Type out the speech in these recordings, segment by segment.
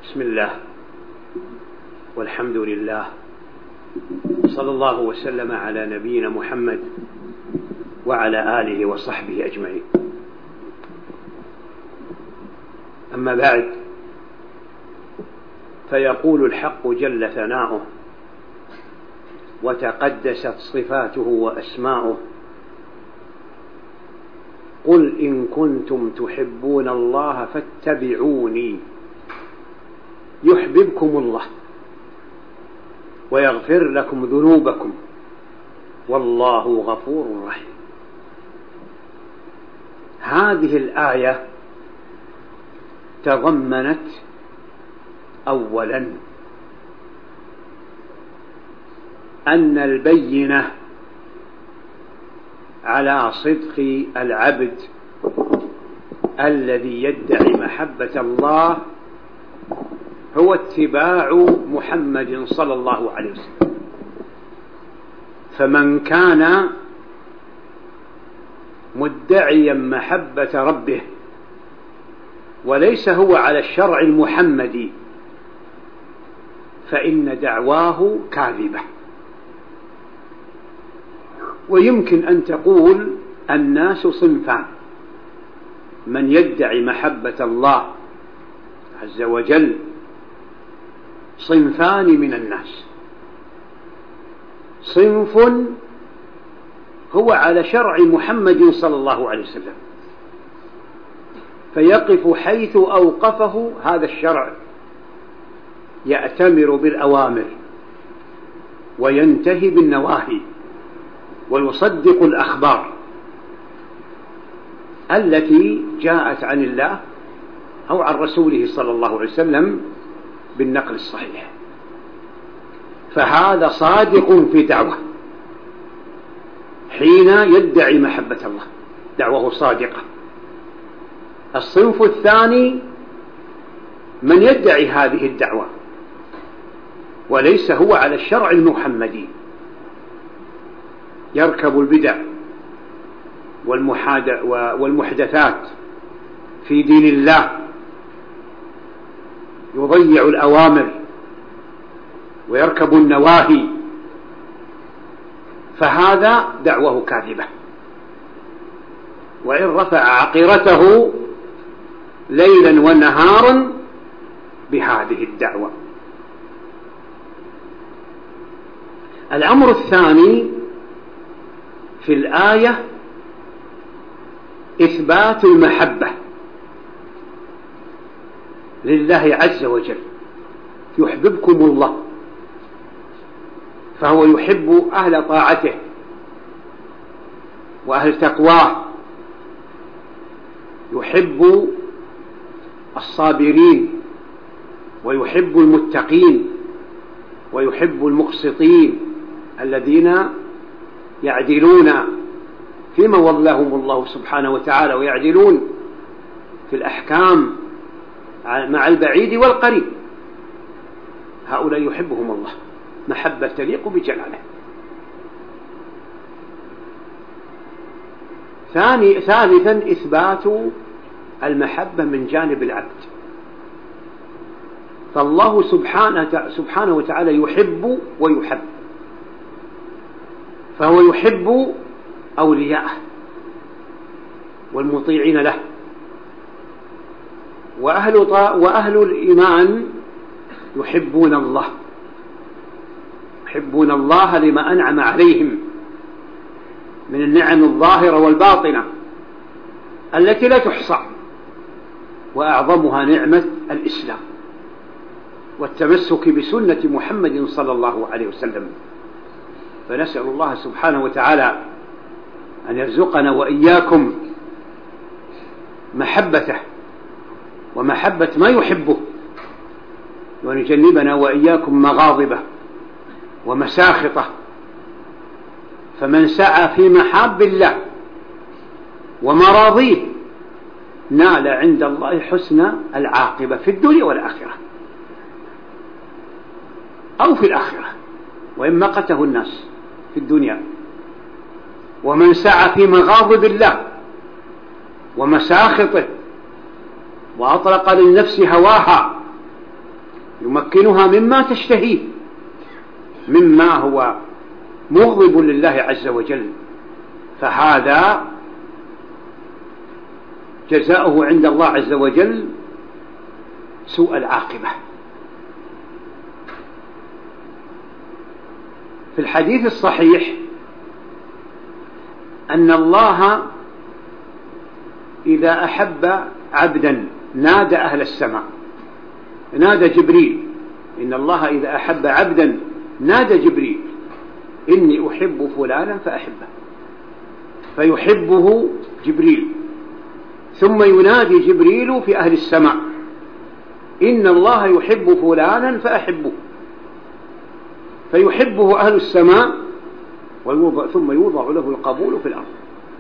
بسم الله والحمد لله، صلى الله وسلم على نبينا محمد وعلى آله وصحبه أجمعين. أما بعد، فيقول الحق جل ثناؤه وتقدست صفاته وأسماؤه: قل إن كنتم تحبون الله فاتبعوني يحببكم الله ويغفر لكم ذنوبكم والله غفور رحيم. هذه الآية تضمنت أولا أن البينة على صدق العبد الذي يدعي محبة الله هو اتباع محمد صلى الله عليه وسلم. فمن كان مدعيا محبة ربه وليس هو على الشرع المحمدي فإن دعواه كاذبة. ويمكن أن تقول الناس صنفان: من يدعي محبة الله عز وجل صنفان من الناس، صنف هو على شرع محمد صلى الله عليه وسلم فيقف حيث أوقفه هذا الشرع، يأتمر بالأوامر وينتهي بالنواهي ويصدق الأخبار التي جاءت عن الله أو عن رسوله صلى الله عليه وسلم بالنقل الصحيح، فهذا صادق في دعوة حين يدعي محبة الله، دعوه صادقة. الصنف الثاني من يدعي هذه الدعوة وليس هو على الشرع المحمدي، يركب البدع والمحدثات في دين الله، يضيع الأوامر ويركب النواهي، فهذا دعوه كاذبة، وإن رفع عقيرته ليلا ونهارا بهذه الدعوة. الأمر الثاني في الآية إثبات المحبة لله عز وجل، يحببكم الله، فهو يحب أهل طاعته وأهل تقواه، يحب الصابرين ويحب المتقين ويحب المقسطين الذين يعدلون فيما ولاهم الله سبحانه وتعالى، ويعدلون في الأحكام مع البعيد والقريب. هؤلاء يحبهم الله محبة تليق بجلاله. ثالثا إثبات المحبة من جانب العبد، فالله سبحانه وتعالى يحب ويحب، فهو يحب أولياءه والمطيعين له، وأهل الإيمان يحبون الله، يحبون الله لما أنعم عليهم من النعم الظاهرة والباطنة التي لا تحصى، وأعظمها نعمة الإسلام والتمسك بسنة محمد صلى الله عليه وسلم. فنسأل الله سبحانه وتعالى أن يرزقنا وإياكم محبته ومحبة ما يحبه، وأن يجنبنا وإياكم مغاضبه ومساخطه. فمن سعى في محاب الله ومراضيه نال عند الله حسن العاقبة في الدنيا والآخرة، أو في الآخرة وإن مقته الناس في الدنيا. ومن سعى في مغاضب الله ومساخطه وأطلق للنفس هواها يمكنها مما تشتهيه، مما هو مغضب لله عز وجل، فهذا جزاؤه عند الله عز وجل سوء العاقبة. في الحديث الصحيح أن الله إذا أحب عبدا نادى أهل السماء، نادى جبريل، إن الله إذا أحب عبدا نادى جبريل إني أحب فلانا فأحبه، فيحبه جبريل، ثم ينادي جبريل في أهل السماء إن الله يحب فلانا فأحبه، فيحبه أهل السماء ثم يوضع له القبول في الأرض.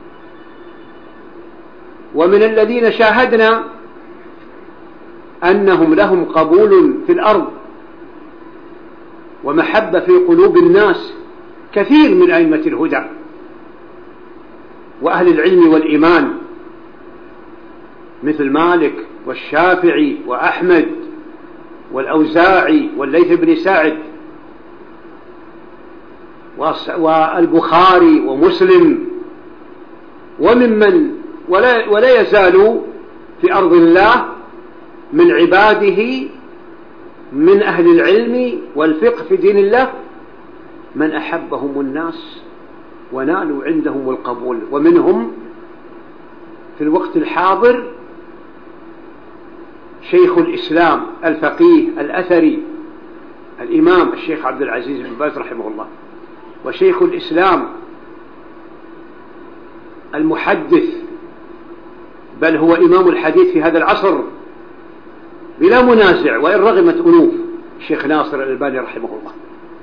ومن الذين شاهدنا أنهم لهم قبول في الأرض ومحبة في قلوب الناس كثير من أئمة الهدى وأهل العلم والإيمان، مثل مالك والشافعي وأحمد والأوزاعي والليث بن سعد والبخاري ومسلم، وممن ولا يزال في أرض الله من عباده من أهل العلم والفقه في دين الله من أحبهم الناس ونالوا عندهم القبول. ومنهم في الوقت الحاضر شيخ الإسلام الفقيه الأثري الإمام الشيخ عبد العزيز بن باز رحمه الله، وشيخ الإسلام المحدث بل هو إمام الحديث في هذا العصر بلا منازع وإن رغمت أنوف، الشيخ ناصر الألباني رحمه الله.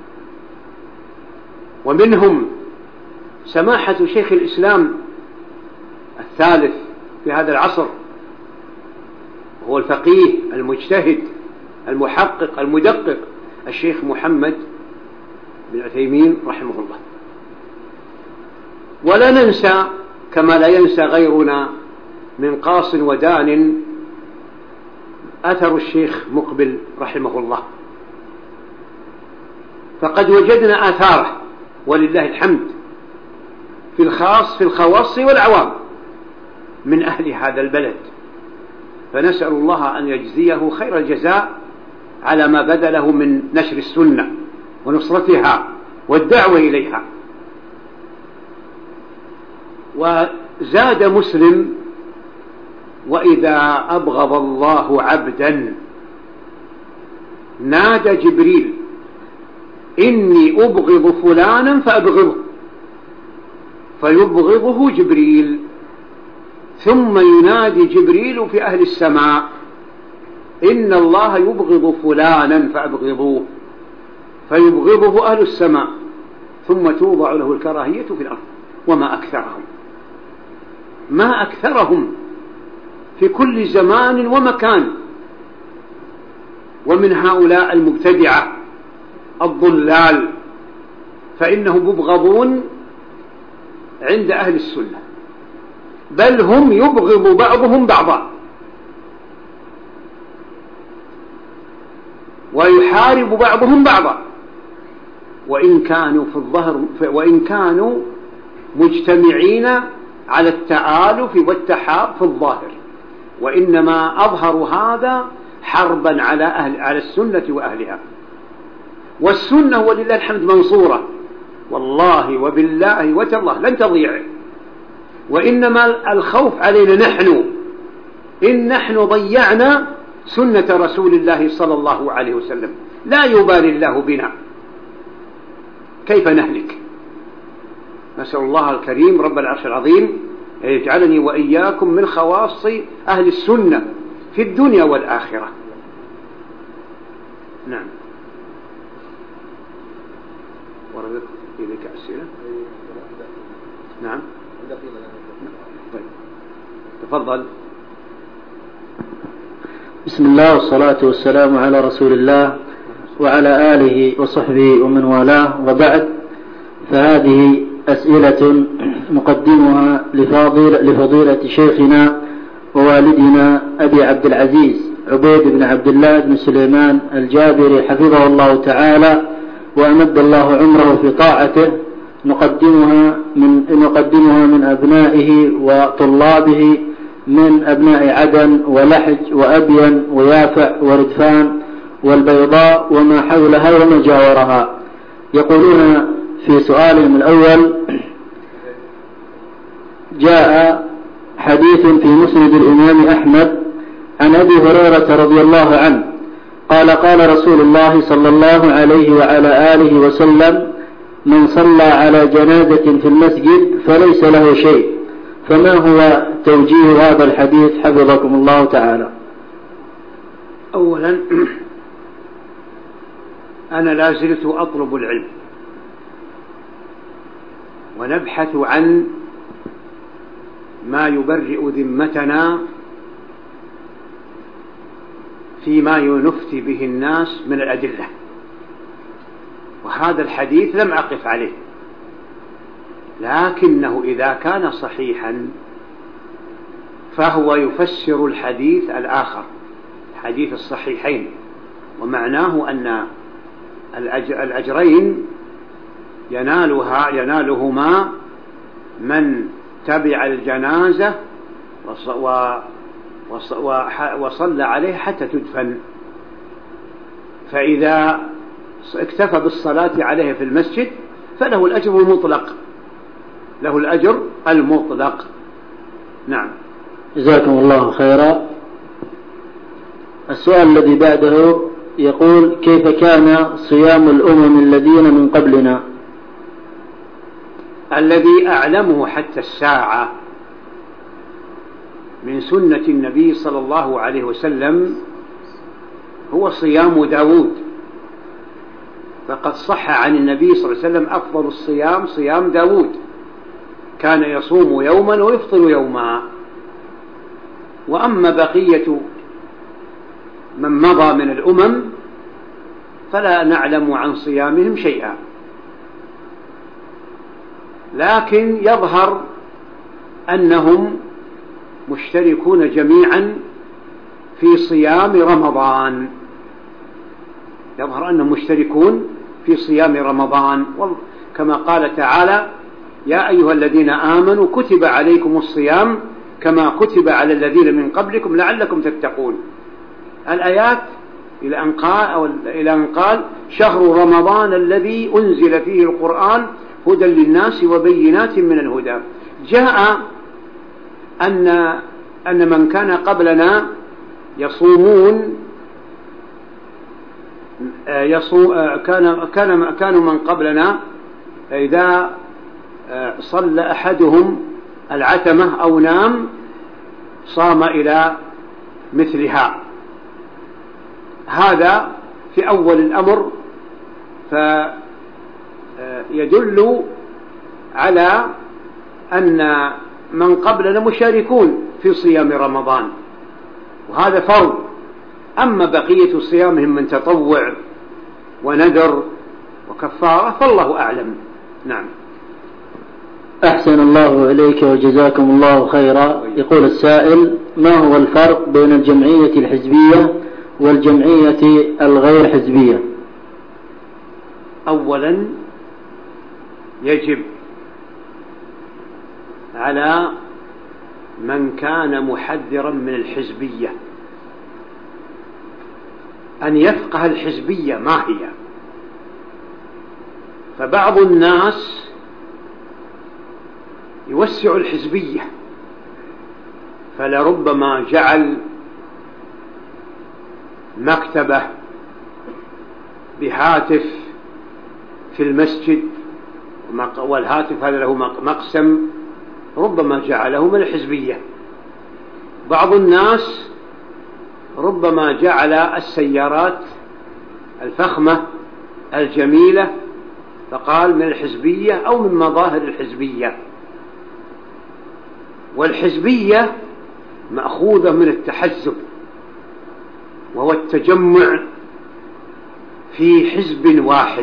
ومنهم سماحة شيخ الإسلام الثالث في هذا العصر، هو الفقيه المجتهد المحقق المدقق الشيخ محمد بن عثيمين رحمه الله. ولا ننسى كما لا ينسى غيرنا من قاص ودان أثر الشيخ مقبل رحمه الله، فقد وجدنا آثاره ولله الحمد في الخواص والعوام من أهل هذا البلد، فنسأل الله أن يجزيه خير الجزاء على ما بذله من نشر السنة ونصرتها والدعوة إليها. وزاد مسلم: وإذا أبغض الله عبدا نادى جبريل إني أبغض فلانا فأبغضه، فيبغضه جبريل، ثم ينادي جبريل في أهل السماء إن الله يبغض فلانا فأبغضوه، فيبغضه أهل السماء، ثم توضع له الكراهية في الأرض. وما أكثرهم، ما أكثرهم في كل زمان ومكان. ومن هؤلاء المبتدعة الضلال فإنهم مبغضون عند أهل السنة، بل هم يبغض بعضهم بعضا ويحارب بعضهم بعضا، وإن كانوا في الظهر وإن كانوا مجتمعين على التآلف والتحاب في الظاهر، وإنما أظهروا هذا حربا على السنة وأهلها. والسنة ولله الحمد منصورة، والله وبالله وتالله لن تضيع، وإنما الخوف علينا نحن إن نحن ضيعنا سنة رسول الله صلى الله عليه وسلم، لا يبالي الله بنا، كيف نهلك؟ نسأل الله الكريم رب العرش العظيم أن يجعلني وإياكم من خواص أهل السنة في الدنيا والآخرة. نعم. وردت إليك أسئلة؟ نعم. طيب. تفضل. بسم الله والصلاة والسلام على رسول الله وعلى آله وصحبه ومن والاه، وبعد، فهذه أسئلة نقدمها لفضيلة شيخنا ووالدنا أبي عبد العزيز عبيد بن عبد الله بن سليمان الجابري حفظه الله تعالى وأمد الله عمره في طاعته، نقدمها من أبنائه وطلابه من أبناء عدن ولحج وأبين ويافع وردفان والبيضاء وما حولها وما جاورها. يقولون في سؤالهم الأول: جاء حديث في مسند الإمام أحمد عن أبي هريرة رضي الله عنه قال: قال رسول الله صلى الله عليه وعلى آله وسلم: من صلى على جنازة في المسجد فليس له شيء. فما هو توجيه هذا الحديث حفظكم الله تعالى؟ أولا أنا لا زلت أطلب العلم ونبحث عن ما يبرئ ذمتنا فيما ينفتي به الناس من الأدلة، وهذا الحديث لم أقف عليه، لكنه إذا كان صحيحا فهو يفسر الحديث الآخر، حديث الصحيحين، ومعناه أن الأجرين ينالهما من تبع الجنازة وصلى عليه حتى تدفن. فإذا اكتفى بالصلاة عليه في المسجد فله الأجر المطلق، له الأجر المطلق. نعم. جزاكم الله خيرا. السؤال الذي بعده يقول: كيف كان صيام الأمم الذين من قبلنا؟ الذي أعلمه حتى الساعة من سنة النبي صلى الله عليه وسلم هو صيام داود، فقد صح عن النبي صلى الله عليه وسلم أفضل الصيام صيام داود، كان يصوم يوما ويفطر يوما. وأما بقية من مضى من الأمم فلا نعلم عن صيامهم شيئا، لكن يظهر أنهم مشتركون جميعا في صيام رمضان، يظهر أنهم مشتركون في صيام رمضان، كما قال تعالى: يا أيها الذين آمنوا كتب عليكم الصيام كما كتب على الذين من قبلكم لعلكم تتقون. الآيات إلى أن قال: شهر رمضان الذي أنزل فيه القرآن هدى للناس وبينات من الهدى. جاء أن من كان قبلنا كانوا من قبلنا إذا صلى أحدهم العتمة أو نام صام إلى مثلها. هذا في أول الأمر، فيدل على أن من قبلنا مشاركون في صيام رمضان، وهذا فرض. أما بقية صيامهم من تطوع ونذر وكفارة فالله أعلم. نعم. أحسن الله إليك وجزاكم الله خيرا. يقول السائل: ما هو الفرق بين الجمعية الحزبية والجمعية الغير حزبية؟ أولا يجب على من كان محذرا من الحزبية أن يفقه الحزبية ما هي. فبعض الناس يوسع الحزبية، فلربما جعل مكتبة بهاتف في المسجد، والهاتف هذا له مقسم، ربما جعله من الحزبية. بعض الناس ربما جعل السيارات الفخمة الجميلة فقال من الحزبية أو من مظاهر الحزبية. والحزبية مأخوذة من التحزب، وهو التجمع في حزب واحد.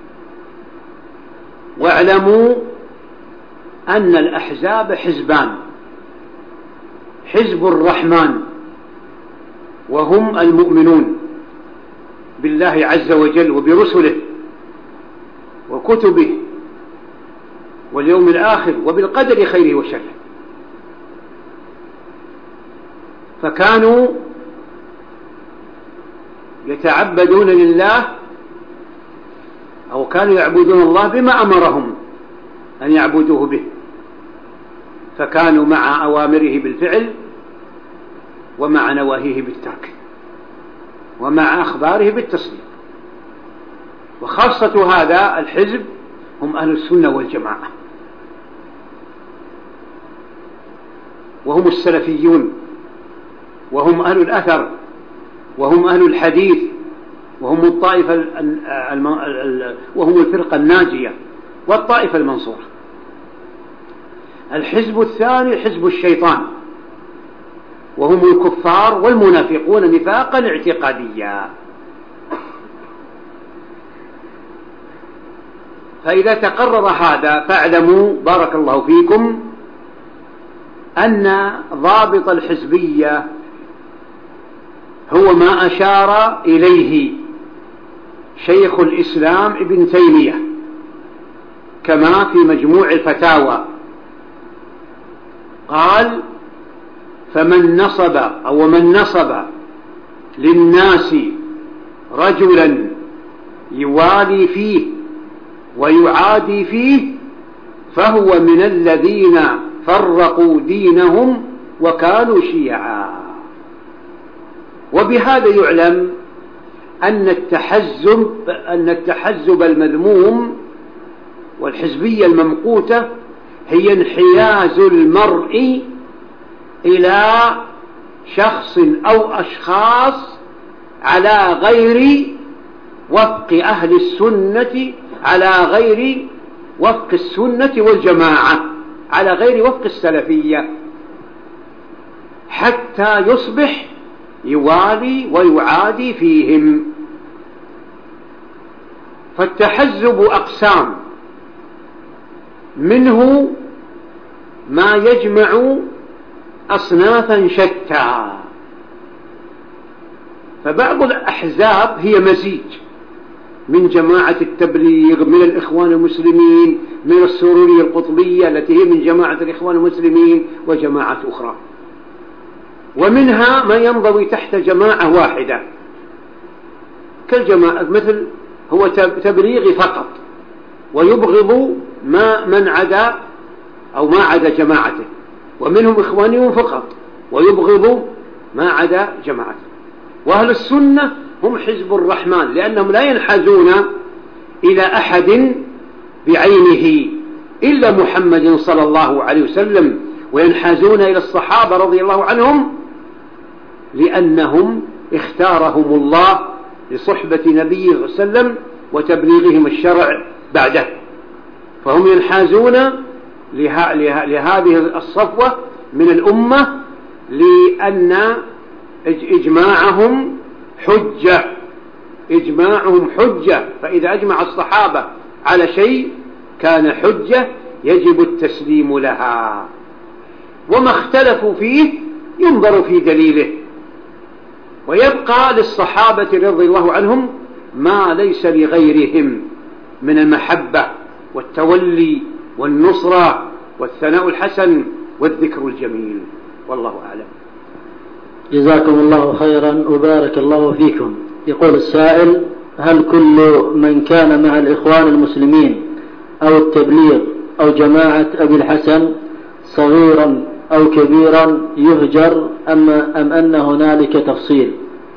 واعلموا أن الأحزاب حزبان: حزب الرحمن وهم المؤمنون بالله عز وجل وبرسله وكتبه واليوم الآخر وبالقدر خيره وشره. فكانوا يتعبدون لله أو كانوا يعبدون الله بما أمرهم أن يعبدوه به، فكانوا مع أوامره بالفعل ومع نواهيه بالترك ومع أخباره بالتصديق. وخاصة هذا الحزب هم أهل السنة والجماعة، وهم السلفيون، وهم أهل الأثر، وهم أهل الحديث، وهم الطائفة وهم الفرقة الناجية والطائفة المنصورة. الحزب الثاني حزب الشيطان، وهم الكفار والمنافقون نفاقا اعتقاديا. فإذا تقرر هذا فاعلموا بارك الله فيكم أن ضابط الحزبية هو ما أشار إليه شيخ الإسلام ابن تيمية كما في مجموع الفتاوى، قال: فمن نصب أو من نصب للناس رجلا يوالي فيه ويعادي فيه فهو من الذين فرقوا دينهم وكانوا شيعا. وبهذا يعلم أن التحزب المذموم والحزبية الممقوتة هي انحياز المرء إلى شخص أو أشخاص على غير وفق أهل السنة، على غير وفق السنة والجماعة، على غير وفق السلفية، حتى يصبح يوالي ويعادي فيهم. فالتحزب أقسام، منه ما يجمع أصنافا شتى. فبعض الأحزاب هي مزيج من جماعة التبليغ، من الإخوان المسلمين، من السرورية القطبية التي هي من جماعة الإخوان المسلمين وجماعات أخرى، ومنها ما ينضوي تحت جماعة واحدة كالجماعة، مثل هو تبليغي فقط ويبغض من عدا أو ما عدا جماعته، ومنهم إخوانيون فقط ويبغض ما عدا جماعته. وأهل السنة هم حزب الرحمن، لأنهم لا ينحازون إلى أحد بعينه إلا محمد صلى الله عليه وسلم، وينحازون إلى الصحابة رضي الله عنهم لأنهم اختارهم الله لصحبة نبيه صلى الله عليه وسلم وتبليغهم الشرع بعده. فهم ينحازون لهذه الصفوة من الأمة لأن إجماعهم حجة، فإذا أجمع الصحابة على شيء كان حجة يجب التسليم لها، وما اختلفوا فيه ينظر في دليله، ويبقى للصحابة رضي الله عنهم ما ليس لغيرهم من المحبة والتولي والنصرة والثناء الحسن والذكر الجميل. والله أعلم. جزاكم الله خيرا وبارك الله فيكم. يقول السائل: هل كل من كان مع الإخوان المسلمين أو التبليغ أو جماعة أبي الحسن صغيرا أو كبيرا يهجر أم أن هنالك تفصيل؟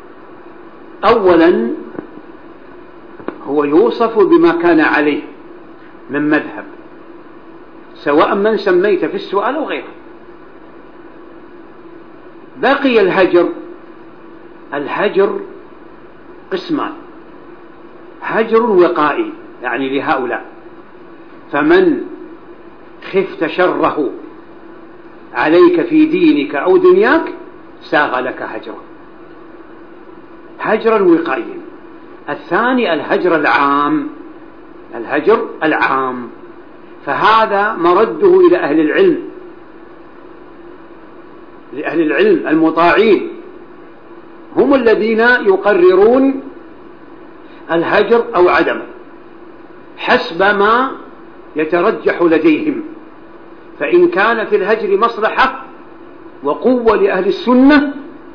أولا هو يوصف بما كان عليه من مذهب، سواء من سميت في السؤال أو غيره. بقي الهجر قسمان: هجر وقائي يعني لهؤلاء، فمن خفت شره عليك في دينك أو دنياك ساغ لك هجرا وقائيا. الثاني الهجر العام، فهذا مرده إلى أهل العلم المطاعين، هم الذين يقررون الهجر أو عدمه حسب ما يترجح لديهم. فإن كان في الهجر مصلحة وقوة لأهل السنة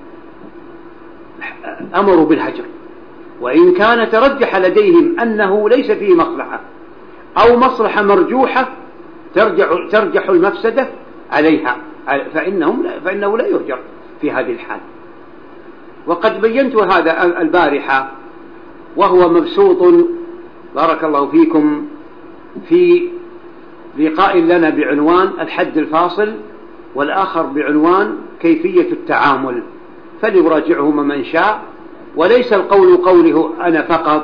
أمروا بالهجر، وإن كان ترجح لديهم أنه ليس فيه مصلحة أو مصلحة مرجوحة ترجح المفسدة عليها فإنه لا يهجر في هذه الحال. وقد بينت هذا البارحة وهو مبسوط بارك الله فيكم في لقاء لنا بعنوان الحد الفاصل، والآخر بعنوان كيفية التعامل، فليراجعهما من شاء. وليس القول قوله أنا فقط،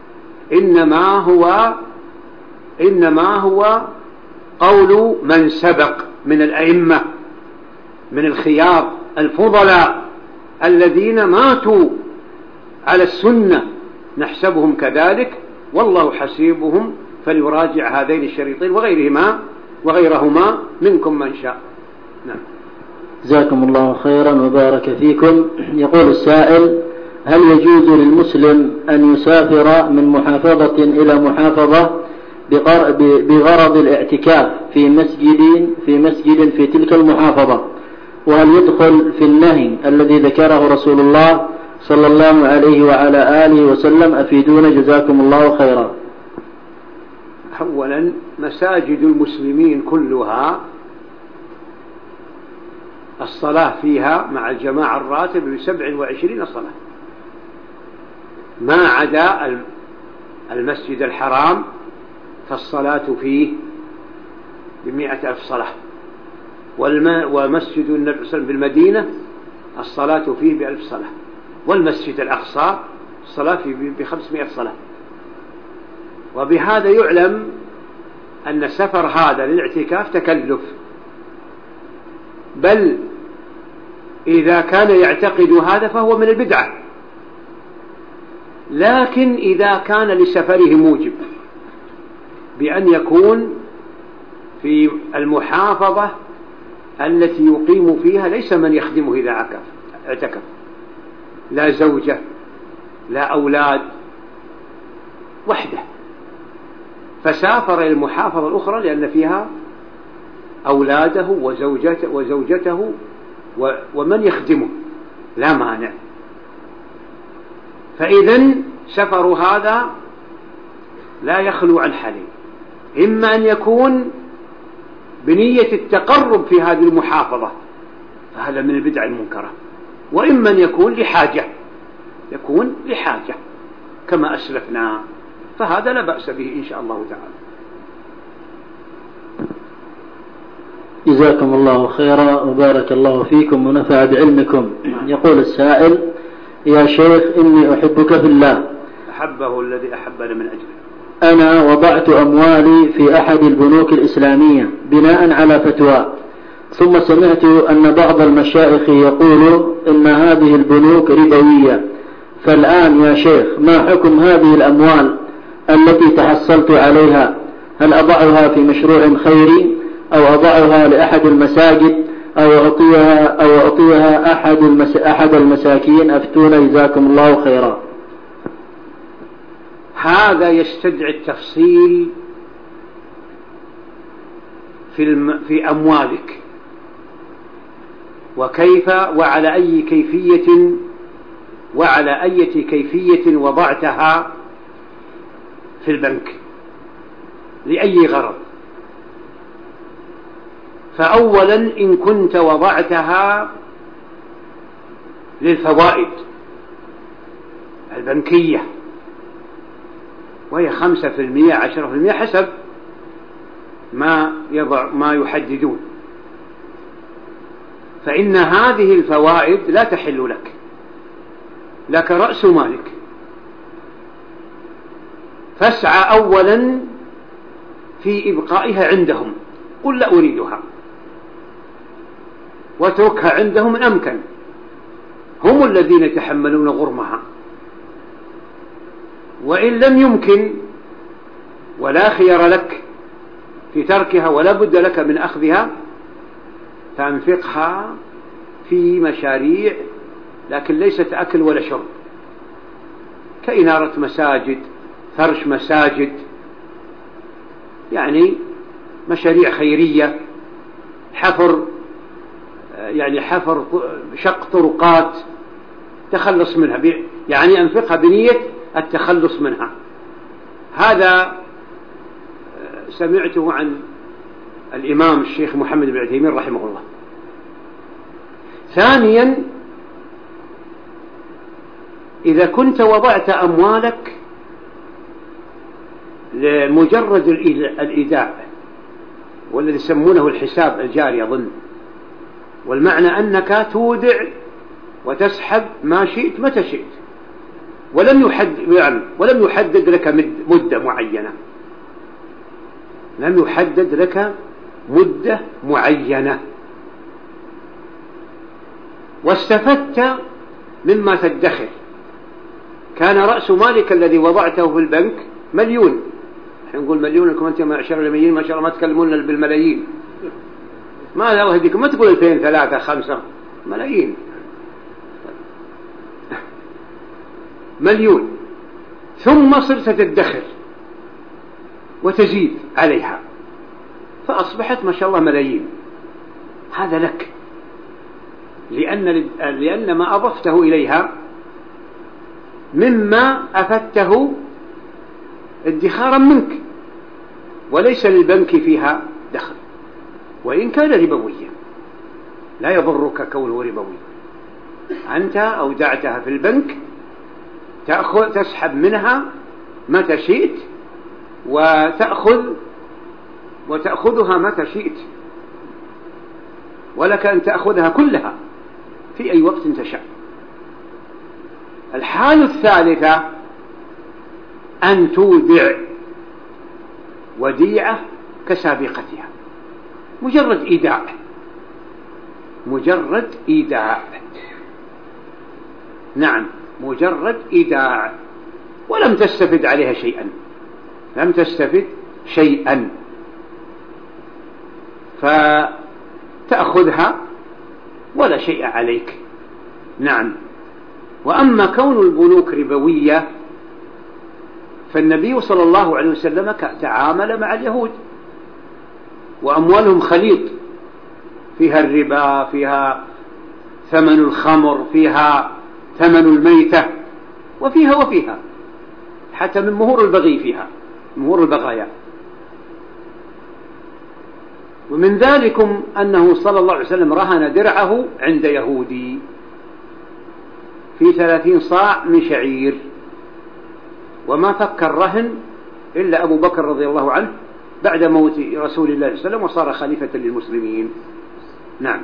إنما هو قول من سبق من الأئمة من الخيار الفضلاء الذين ماتوا على السنة نحسبهم كذلك والله حسيبهم، فليراجع هذين الشريطين وغيرهما منكم من شاء. نعم. جزاكم الله خيرا وبارك فيكم. يقول السائل: هل يجوز للمسلم أن يسافر من محافظة إلى محافظة بغرض الاعتكاف في مسجد في تلك المحافظة؟ وهل يدخل في النهي الذي ذكره رسول الله صلى الله عليه وعلى آله وسلم؟ أفيدونا جزاكم الله خيرا. أولا، مساجد المسلمين كلها الصلاة فيها مع الجماعة الراتب ب27 صلاة، ما عدا المسجد الحرام فالصلاة فيه ب100,000 صلاة، ومسجد النبي صلى الله عليه وسلم بالمدينة الصلاة فيه ب1000 صلاة، والمسجد الأقصى الصلاة فيه ب500 صلاة. وبهذا يعلم أن سفر هذا للاعتكاف تكلف، بل إذا كان يعتقد هذا فهو من البدعة. لكن إذا كان لسفره موجب بأن يكون في المحافظة التي يقيم فيها ليس من يخدمه إذا اعتكف، لا زوجة لا أولاد، وحده، فسافر إلى المحافظة الأخرى لأن فيها أولاده وزوجته ومن يخدمه لا مانع. فإذن سفر هذا لا يخلو عن حالين: إما أن يكون بنية التقرب في هذه المحافظة فهذا من البدع المنكرة، وإما أن يكون لحاجة كما أسلفنا، فهذا لا بأس به إن شاء الله تعالى. جزاكم الله خيرا وبارك الله فيكم ونفع بعلمكم. يقول السائل: يا شيخ إني أحبك في الله، أحبه الذي أحبنا من أجله. أنا وضعت أموالي في أحد البنوك الإسلامية بناء على فتوى، ثم سمعت أن بعض المشايخ يقول إن هذه البنوك ربوية، فالآن يا شيخ ما حكم هذه الأموال التي تحصلت عليها؟ هل أضعها في مشروع خيري أو أضعها لأحد المساجد أو أعطيها أحد المساكين؟ أفتونا جزاكم الله خيرا. هذا يستدعي التفصيل في أموالك وكيف وعلى أي كيفية وضعتها في البنك لأي غرض. فأولا إن كنت وضعتها للفوائد البنكية وهي 5% 10% حسب ما يحددون، فإن هذه الفوائد لا تحل لك رأس مالك. فاسعى أولا في إبقائها عندهم، قل لا أريدها، واتركها عندهم إن أمكن، هم الذين يتحملون غرمها. وإن لم يمكن ولا خير لك في تركها ولا بد لك من أخذها، فانفقها في مشاريع لكن ليست أكل ولا شرب، كإنارة مساجد، فرش مساجد، يعني مشاريع خيرية، حفر شق طرقات، تخلص منها، يعني أنفقها بنية التخلص منها. هذا سمعته عن الإمام الشيخ محمد بن عثيمين رحمه الله. ثانيا، إذا كنت وضعت أموالك لمجرد الإيداع، والذي يسمونه الحساب الجاري أظن، والمعنى أنك تودع وتسحب ما شئت متى شئت، ولم يحدد لك مدة معينة، لم يحدد لك مدة معينة، واستفدت مما تدخر. كان رأس مالك الذي وضعته في البنك 1,000,000، احنا نقول 1,000,000 لكم أنت معشر الملايين ما شاء الله ما تكلمون بالملايين، ما لا وهديكم، ما تقول 2 3 5 ملايين، 1,000,000، ثم صرت تدخر وتزيد عليها فأصبحت ما شاء الله ملايين. هذا لك، لأن ما أضفته إليها مما أفدته ادخارا منك، وليس للبنك فيها دخل، وإن كان ربويا لا يضرك كونه ربوي. أنت أودعتها في البنك، تسحب منها متى شئت، وتأخذها متى شئت، ولك أن تأخذها كلها في أي وقت تشاء. الحالة الثالثة أن تودع وديعة كسابقتها، مجرد إيداع، نعم مجرد إيداع، ولم تستفد عليها شيئا، فتأخذها ولا شيء عليك. نعم. وأما كون البنوك ربوية فالنبي صلى الله عليه وسلم تعامل مع اليهود، وأموالهم خليط، فيها الربا، فيها ثمن الخمر، فيها ثمن الميتة، وفيها حتى من مهور البغي، فيها مهور البغايا. ومن ذلكم أنه صلى الله عليه وسلم رهن درعه عند يهودي في 30 صاع من شعير، وما فك الرهن إلا أبو بكر رضي الله عنه بعد موت رسول الله صلى الله عليه وسلم، وصار خليفة للمسلمين. نعم.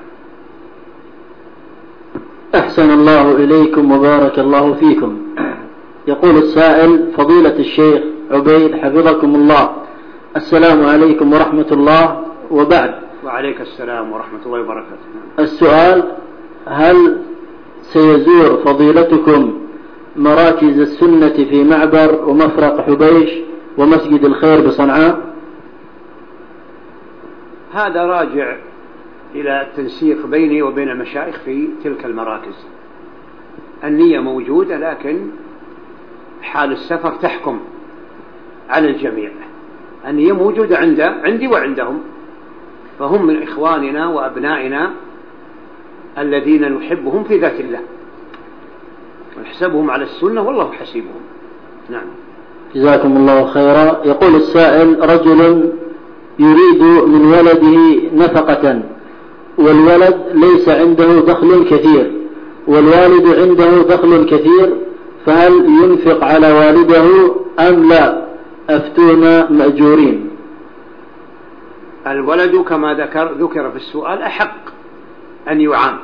أحسن الله إليكم وبارك الله فيكم. يقول السائل: فضيلة الشيخ عبيد حفظكم الله، السلام عليكم ورحمة الله وبعد. وعليك السلام ورحمة الله وبركاته. السؤال: هل سيزور فضيلتكم مراكز السنة في معبر ومفرق حبيش ومسجد الخير بصنعاء؟ هذا راجع إلى التنسيق بيني وبين المشايخ في تلك المراكز. النية موجودة، لكن حال السفر تحكم على الجميع. النية موجودة عندي وعندهم، فهم من إخواننا وأبنائنا الذين نحبهم في ذات الله، ونحسبهم على السنة والله حسيبهم. نعم. جزاكم الله خيرا. يقول السائل: رجل يريد من ولده نفقة، والولد ليس عنده دخل كثير، والوالد عنده دخل كثير، فهل ينفق على والده أم لا؟ أفتونا مأجورين. الولد كما ذكر في السؤال أحق أن يعان،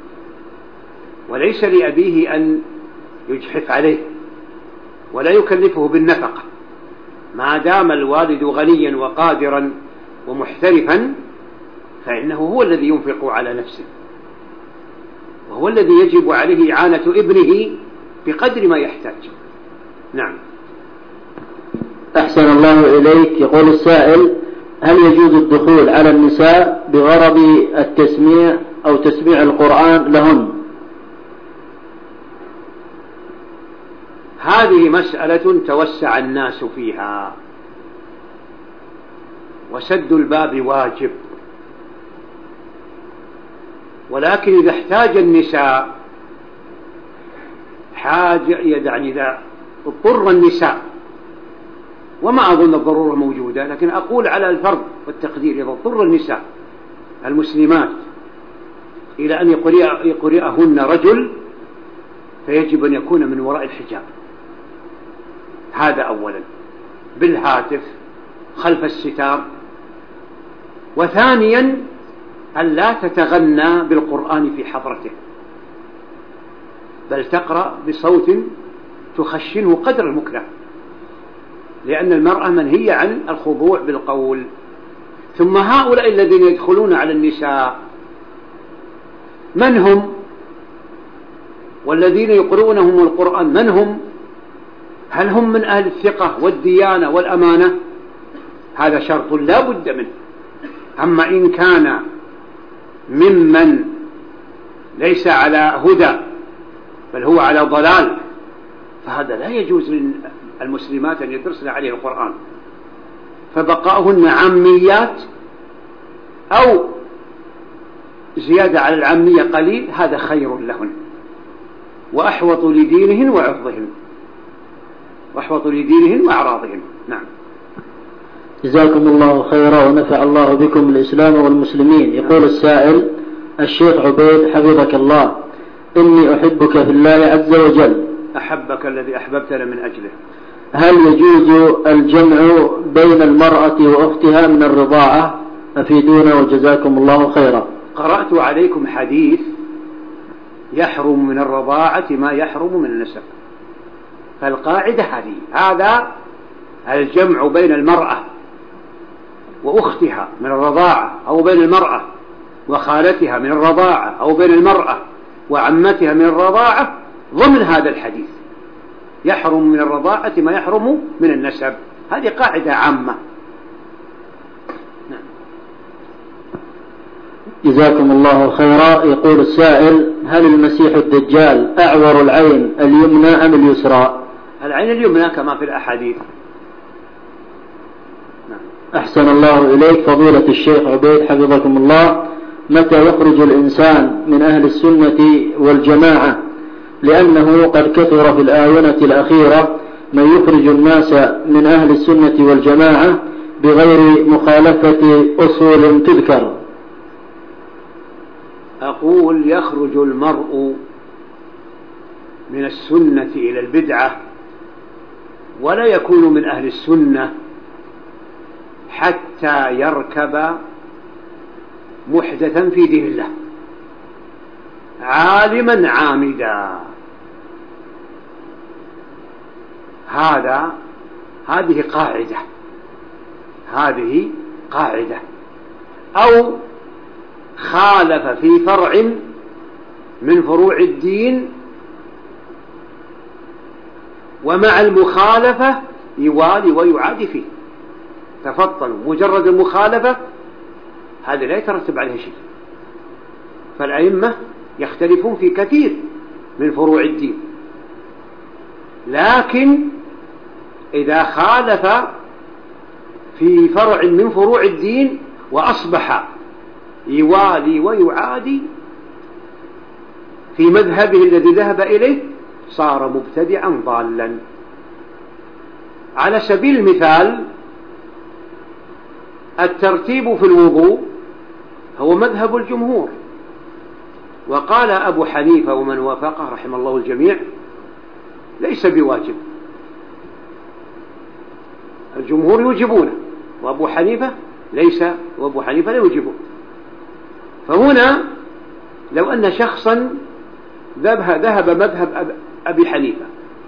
وليس لأبيه أن يجحف عليه ولا يكلفه بالنفقة، ما دام الوالد غنيا وقادرا ومحترفا فإنه هو الذي ينفق على نفسه، وهو الذي يجب عليه إعانة ابنه بقدر ما يحتاج. نعم. أحسن الله إليك. يقول السائل: هل يجوز الدخول على النساء بغرض التسميع أو تسميع القرآن لهن؟ هذه مسألة توسع الناس فيها، وسد الباب واجب. ولكن إذا احتاج النساء يعني إذا اضطر النساء، وما أظن الضرورة موجودة، لكن أقول على الفرض والتقدير، إذا اضطر النساء المسلمات إلى أن يقرئهن رجل، فيجب أن يكون من وراء الحجاب، هذا أولا، بالهاتف خلف الستار. وثانيا أن لا تتغنى بالقرآن في حضرته، بل تقرأ بصوت تخشنه قدر المكره، لأن المرأة منهية عن الخضوع بالقول. ثم هؤلاء الذين يدخلون على النساء من هم؟ والذين يقرؤونهم القرآن من هم؟ هل هم من أهل الثقة والديانة والأمانة؟ هذا شرط لا بد منه. أما إن كان ممن ليس على هدى بل هو على ضلال، فهذا لا يجوز للمسلمات أن يدرسن عليه القرآن، فبقاؤهن عاميات أو زيادة على العامية قليل، هذا خير لهن وأحوط لدينهن وعرضهن، وأحوط لدينهن وأعراضهن. نعم. جزاكم الله خيرا ونفع الله بكم الإسلام والمسلمين. يقول السائل: الشيخ عبيد حفظك الله، إني أحبك في الله عز وجل. أحبك الذي أحببتنا من أجله. هل يجوز الجمع بين المرأة وأختها من الرضاعة؟ أفيدونا وجزاكم الله خيرا. قرأت عليكم حديث يحرم من الرضاعة ما يحرم من النسب، فالقاعدة هذه، هذا الجمع بين المرأة وأختها من الرضاعة، أو بين المرأة وخالتها من الرضاعة، أو بين المرأة وعمتها من الرضاعة، ضمن هذا الحديث يحرم من الرضاعة ما يحرم من النسب. هذه قاعدة عامة. جزاكم الله خيرا. يقول السائل: هل المسيح الدجال أعور العين اليمنى أم اليسرى؟ العين اليمنى كما في الأحاديث. أحسن الله إليك فضيلة الشيخ عبيد حفظكم الله. متى يخرج الإنسان من أهل السنة والجماعة؟ لأنه قد كثر في الآونة الأخيرة من يخرج الناس من أهل السنة والجماعة بغير مخالفة أصول تذكر. أقول: يخرج المرء من السنة إلى البدعة ولا يكون من أهل السنة حتى يركب محدثا في دين الله عالما عامدا. هذه قاعدة. أو خالف في فرع من فروع الدين، ومع المخالفة يوالي ويعادي فيه. تفضل، مجرد المخالفة هذا لا يترتب عليه شيء. فالأئمة يختلفون في كثير من فروع الدين، لكن إذا خالف في فرع من فروع الدين وأصبح يوالي ويعادي في مذهبه الذي ذهب إليه، صار مبتدعا ضالا. على سبيل المثال، الترتيب في الوضوء هو مذهب الجمهور، وقال أبو حنيفة ومن وافقه رحم الله الجميع: ليس بواجب. الجمهور يوجبونه، وأبو حنيفة لا يوجبه. فهنا لو أن شخصا ذهب مذهب أبي حنيفة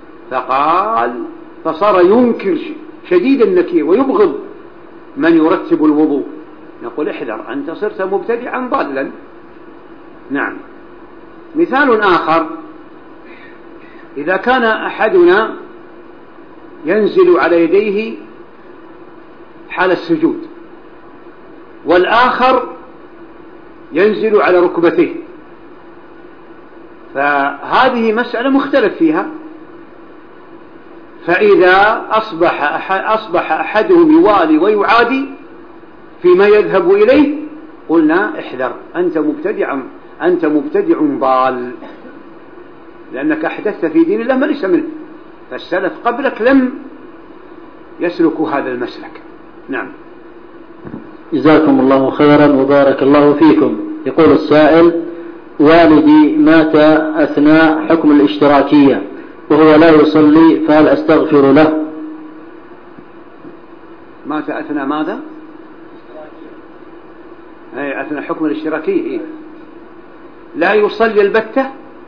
فصار ينكر شديد النكير ويبغض من يرتب الوضوء، نقول: احذر، أنت صرت مبتدعا ضالا. نعم. مثال آخر: إذا كان أحدنا ينزل على يديه حال السجود، والآخر ينزل على ركبتيه، فهذه مسألة مختلف فيها. فإذا أصبح أحدهم يوالي ويعادي فيما يذهب إليه قلنا احذر، أنت مبتدع ضال، لأنك أحدثت في دين الله ما ليس منه، فالسلف قبلك لم يسلكوا هذا المسلك. نعم. جزاكم الله خيرا وبارك الله فيكم. يقول السائل: والدي مات أثناء حكم الاشتراكية وهو لا يصلي، فهل أستغفر له؟ مات أثناء ماذا؟ أثناء حكم الاشتراكية. لا يصلي البتة،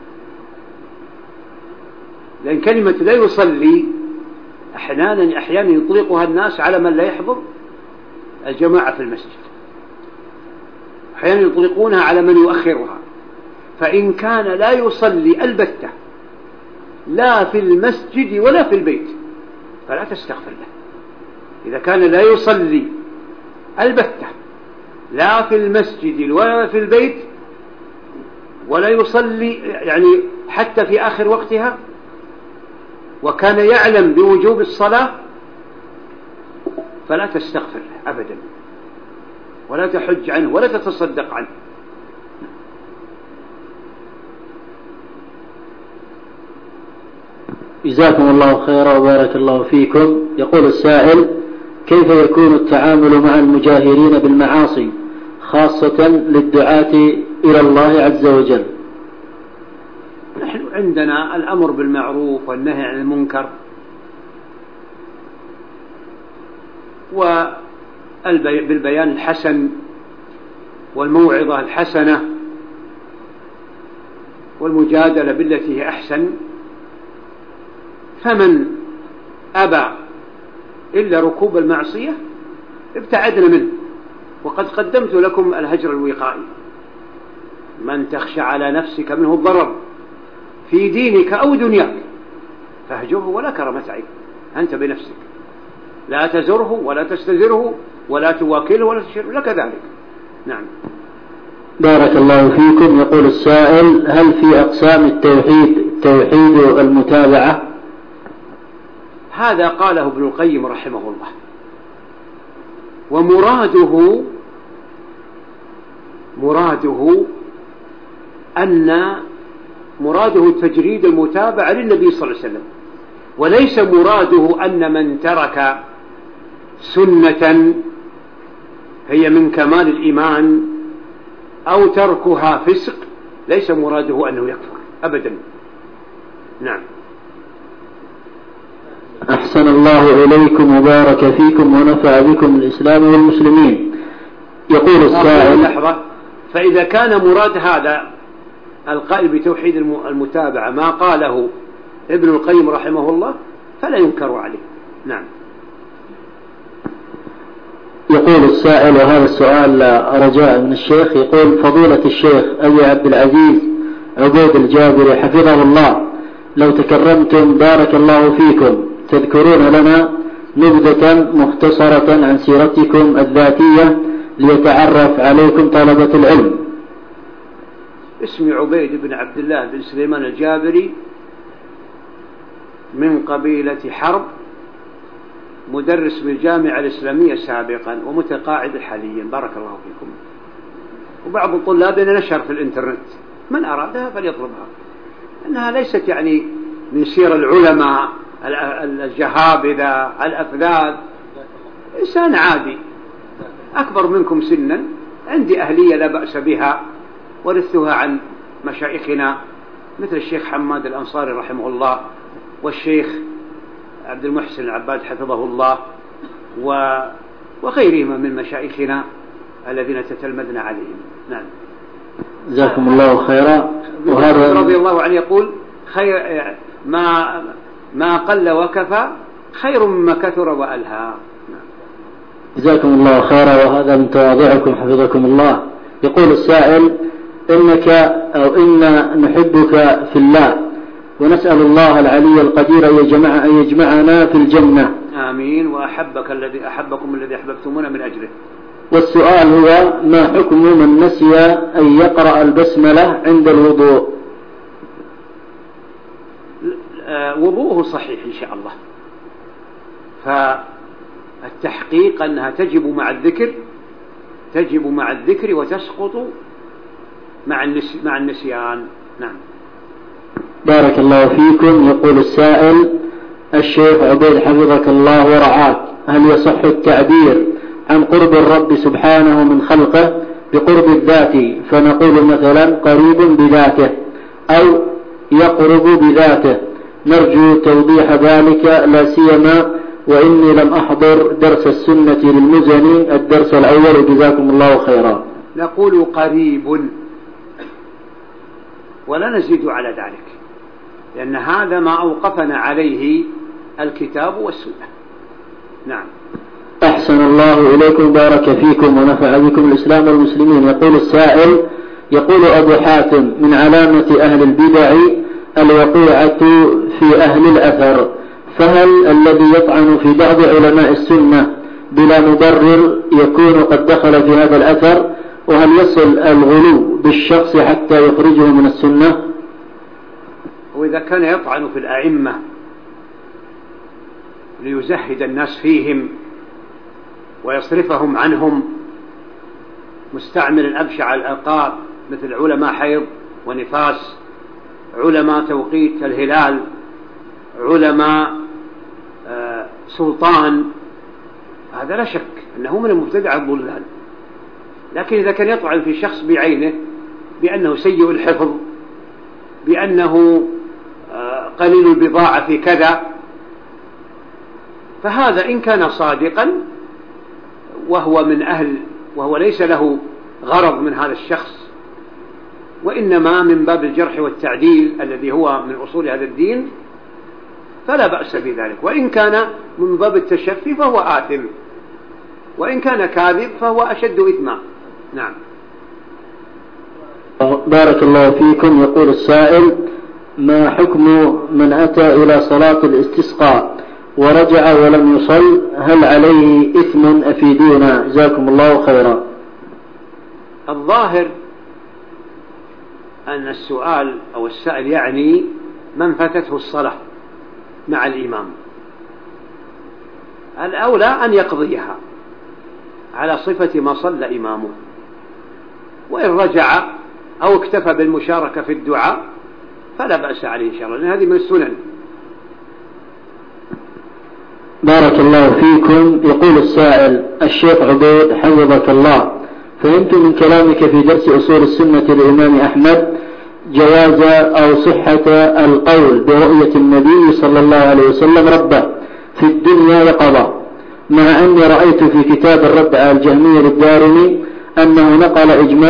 لأن كلمة لا يصلي أحيانا يطلقها الناس على من لا يحضر الجماعة في المسجد، أحيانا يطلقونها على من يؤخرها. فإن كان لا يصلي البتة لا في المسجد ولا في البيت فلا تستغفر له. إذا كان لا يصلي البتة لا في المسجد ولا في البيت ولا يصلي يعني حتى في آخر وقتها، وكان يعلم بوجوب الصلاة، فلا تستغفر له أبدا، ولا تحج عنه ولا تتصدق عنه. جزاكم الله خيرا وبارك الله فيكم. يقول السائل: كيف يكون التعامل مع المجاهرين بالمعاصي خاصة للدعاة إلى الله عز وجل؟ نحن عندنا الأمر بالمعروف والنهي عن المنكر وبالبيان الحسن والموعظة الحسنة والمجادلة بالتي هي أحسن. فمن أبى إلا ركوب المعصية ابتعدنا منه، وقد قدمت لكم الهجر الوقائي. من تخشى على نفسك منه الضرر في دينك أو دنياك فاهجره ولا كرمة عين، أنت بنفسك، لا تزره ولا تستزره ولا تواكله ولا تشير لك ذلك. نعم. بارك الله فيكم. يقول السائل: هل في أقسام التوحيد توحيد المتابعة؟ هذا قاله ابن القيم رحمه الله، ومراده أن مراده تجريد المتابعة للنبي صلى الله عليه وسلم، وليس مراده أن من ترك سنة هي من كمال الإيمان أو تركها فسق، ليس مراده أنه يكفر أبدا. نعم. أحسن الله إليكم وبارك فيكم ونفع بكم الإسلام والمسلمين. يقول السائل: لحظة، فإذا كان مراد هذا القائل بتوحيد المتابعة ما قاله ابن القيم رحمه الله فلا ينكر عليه. نعم. يقول السائل، وهذا السؤال رجاء من الشيخ، يقول: فضيلة الشيخ أبي عبد العزيز عبيد الجابري حفظه الله، لو تكرمتم بارك الله فيكم تذكرون لنا نبذة مختصرة عن سيرتكم الذاتية ليتعرف عليكم طلبة العلم. اسمي عبيد بن عبد الله بن سليمان الجابري، من قبيلة حرب، مدرس بالجامعة الإسلامية سابقا ومتقاعد حاليا، بارك الله فيكم. وبعض طلابنا نشر في الإنترنت، من أرادها فليطلبها، أنها ليست يعني من سير العلماء الجهابذة الأفذاذ، إنسان عادي أكبر منكم سنا، عندي أهلية لا بأس بها، ورثتها عن مشايخنا مثل الشيخ حماد الأنصاري رحمه الله، والشيخ عبد المحسن العباد حفظه الله، وغيرهما من مشايخنا الذين تتلمذنا عليهم. نعم. جزاكم الله خيرا. وهذا رضي الله عنه يقول: خير ما قل وكفى خير مما كثر وألهى. جزاكم الله خيرا، وهذا من تواضعكم حفظكم الله. يقول السائل: إنك أو إن نحبك في الله، ونسأل الله العلي القدير أن يجمعنا في الجنة. آمين. وأحبك الذي أحبكم الذي أحببتمونا من أجله. والسؤال هو: ما حكم من نسي أن يقرأ البسملة عند الوضوء؟ وضوءه صحيح إن شاء الله، فالتحقيق أنها تجب مع الذكر وتسقط مع النسيان. نعم. بارك الله فيكم. يقول السائل: الشيخ عبيد حفظك الله ورعاك، هل يصح التعبير عن قرب الرب سبحانه من خلقه بقرب الذات، فنقول مثلا قريب بذاته أو يقرب بذاته؟ نرجو توضيح ذلك، لا سيما وإني لم أحضر درس السنة للمزني الدرس الأول، جزاكم الله خيرا. نقول قريب ولا نزيد على ذلك، لأن هذا ما أوقفنا عليه الكتاب والسنة. نعم. أحسن الله إليكم، بارك فيكم ونفع بكم الإسلام والمسلمين. يقول السائل: يقول أبو حاتم: من علامة أهل البدع الوقوعة في أهل الأثر، فهل الذي يطعن في بعض علماء السنة بلا مبرر يكون قد دخل في هذا الأثر؟ وهل يصل الغلو بالشخص حتى يخرجه من السنة؟ وإذا كان يطعن في الأئمة ليزهد الناس فيهم ويصرفهم عنهم، مستعمل الأبشع الألقاب مثل علماء حيض ونفاس، علماء توقيت الهلال، علماء سلطان، هذا لا شك أنه من المبتدع الضلال. لكن إذا كان يطعن في شخص بعينه بأنه سيء الحفظ، بأنه قليل البضاعة في كذا، فهذا إن كان صادقا وهو ليس له غرض من هذا الشخص، وإنما من باب الجرح والتعديل الذي هو من أصول هذا الدين، فلا بأس بذلك. وإن كان من باب التشفي فهو آثم، وإن كان كاذب فهو أشد إثما. نعم. بارك الله فيكم. يقول السائل: ما حكم من أتى إلى صلاة الاستسقاء ورجع ولم يصل، هل عليه إثم؟ أفيدونا جزاكم الله خيرا. الظاهر أن السؤال أو السائل يعني من فاتته الصلاة مع الإمام، الأولى أن يقضيها على صفة ما صلى إمامه، وإن رجع أو اكتفى بالمشاركة في الدعاء فلا بأس عليه إن شاء الله، لأن هذه من السنن. بارك الله فيكم. يقول السائل: الشيخ عبيد حفظك الله، فهمت من كلامك في درس أصول السنة للإمام أحمد جواز أو صحة القول برؤية النبي صلى الله عليه وسلم ربه في الدنيا يقظة، مع أني رأيت في كتاب الرد على الجهمية للدارمي أنه نقل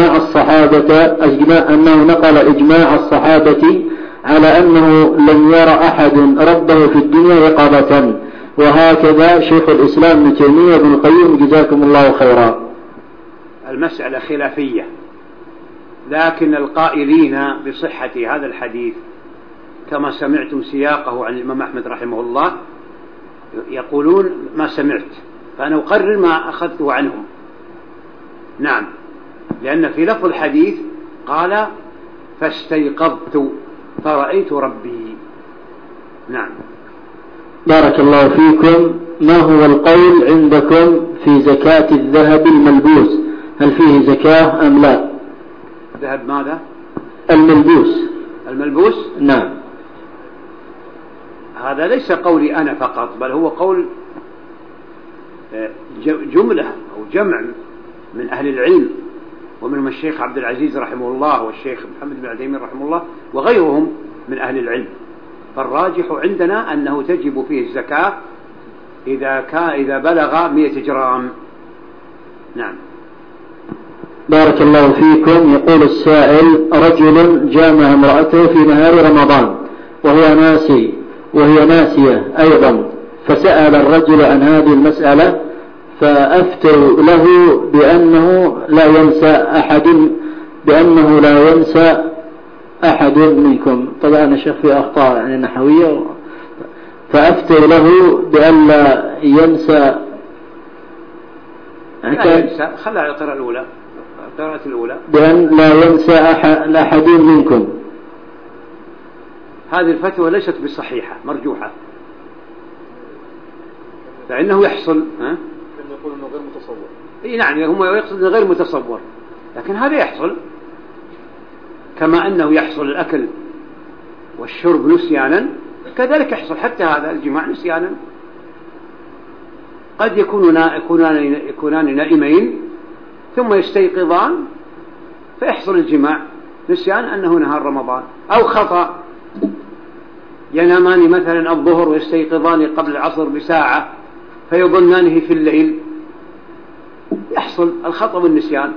إجماع الصحابة على أنه لم يرى أحد ربه في الدنيا يقظة، وهكذا شيخ الإسلام ابن تيمية بن القيم جزاكم الله خيرا. المسألة خلافية، لكن القائلين بصحة هذا الحديث كما سمعتم سياقه عن الإمام أحمد رحمه الله يقولون ما سمعت، فأنا أقرر ما أخذته عنهم. نعم، لأن في لفظ الحديث قال: فاستيقظت فرأيت ربي. نعم. بارك الله فيكم. ما هو القول عندكم في زكاة الذهب الملبوس؟ هل فيه زكاة أم لا؟ ذهب ماذا؟ الملبوس؟ نعم. هذا ليس قولي أنا فقط، بل هو قول جملة أو جمع من أهل العلم، ومنهم الشيخ عبد العزيز رحمه الله والشيخ محمد بن عثيمين رحمه الله وغيرهم من أهل العلم. فالراجح عندنا أنه تجب فيه الزكاة إذا بلغ 100 جرام. نعم. بارك الله فيكم. يقول السائل: رجل جامع امرأته في نهار رمضان وهي ناسية أيضا، فسأل الرجل عن هذه المسألة فأفتوا له بأنه لا ينسى أحد منكم. طبعا أنا شيخ في أخطاء يعني نحوية، فأفتوا له بأن لا ينسى. خلها على القراءة الأولى بأن لا ينسى أحد منكم. هذه الفتوى ليست بصحيحة، مرجوحة. فإنه يحصل. يقول أنه غير متصور. إيه نعم، هم يقصد أنه غير متصور، لكن هذا يحصل كما أنه يحصل الأكل والشرب نسيانا، كذلك يحصل حتى هذا الجماع نسيانا. قد يكونان نائمين ثم يستيقظان فيحصل الجماع نسيان أنه نهار رمضان، أو خطأ ينامان مثلا الظهر ويستيقظان قبل العصر بساعة فيظنانه في الليل، يحصل الخطأ والنسيان.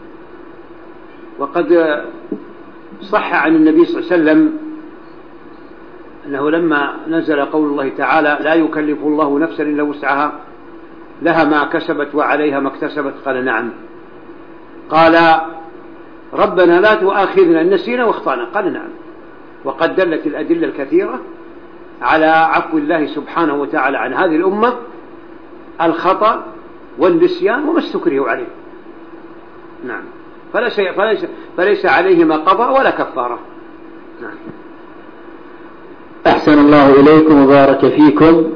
وقد صح عن النبي صلى الله عليه وسلم أنه لما نزل قول الله تعالى لا يكلف الله نفسا إلا وسعها لها ما كسبت وعليها ما اكتسبت، قال نعم. قال ربنا لا تؤاخذنا إن نسينا واخطأنا، قال نعم. وقد دلت الأدلة الكثيرة على عفو الله سبحانه وتعالى عن هذه الأمة الخطأ والنسيان وما استكرهوا عليه. نعم، فليس عليهما قضاء ولا كفارة. نعم. أحسن الله إليكم وبارك فيكم.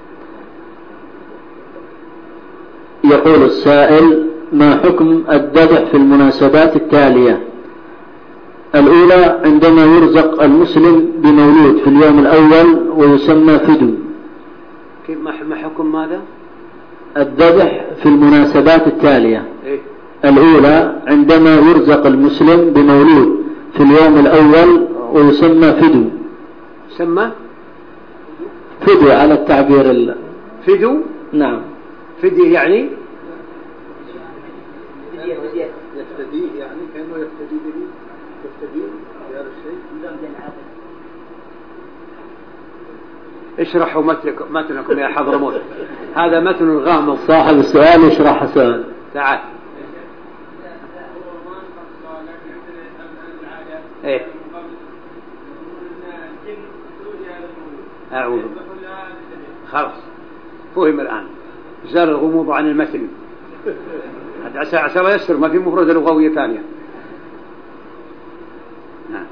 يقول السائل: ما حكم الذبح في المناسبات التالية؟ الأولى عندما يرزق المسلم بمولود في اليوم الأول ويسمى فدو. كيف ما حكم ماذا؟ الذبح في المناسبات التالية. إيه؟ الأولى عندما يرزق المسلم بمولود في اليوم الأول ويسمى فدو. سمى فدو على التعبير فدو. نعم، فدية يعني يفتديه، يعني كأنه يفتدي به، يفتديه بهذا الشيء. اشرحوا متنكم يا حضرموت، هذا متن غامض. صاحب السؤال يشرح السؤال. تعال. ايه أعوذ. خلاص فهم الآن، زال الغموض عن المتن. عسى الله يسر، ما في مفردة لغوية ثانية. نعم.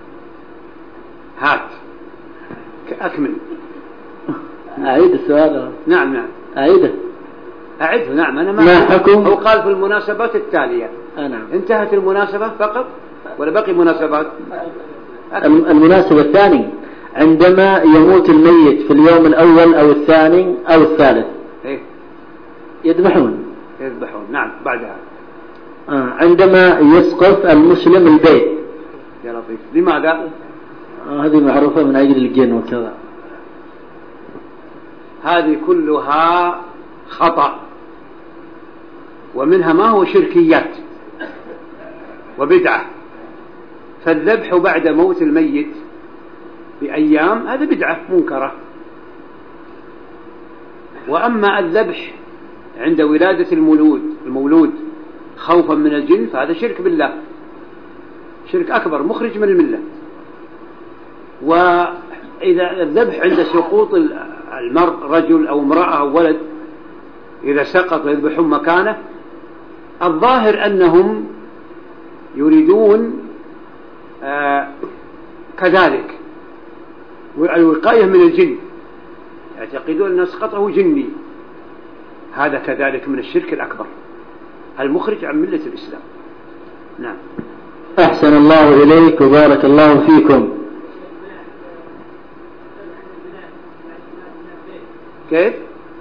هات أكمل. أعيد السؤال. نعم أعيده. نعم. أنا ما حكم؟ هو قال في المناسبات التالية. نعم. انتهت المناسبة فقط ولا بقي مناسبات؟ المناسبة الثانية عندما يموت الميت في اليوم الأول أو الثاني أو الثالث. إيه؟ يذبحون. نعم. بعدها عندما يسقف المسلم البيت. يا لطيف، لماذا؟ هذه معروفة من أجل الجن وكذا. هذه كلها خطأ، ومنها ما هو شركيات وبدعة. فالذبح بعد موت الميت بأيام هذا بدعة منكرة. وأما الذبح عند ولادة المولود خوفا من الجن فهذا شرك بالله، شرك أكبر مخرج من الملة. وإذا الذبح عند سقوط المرء، رجل أو امرأة أو ولد، إذا سقط يذبحون مكانه، الظاهر أنهم يريدون كذلك الوقاية من الجن، يعتقدون أن سقطه جني. هذا كذلك من الشرك الأكبر المخرج عن ملة الإسلام. نعم. أحسن الله إليك وبارك الله فيكم. كيف؟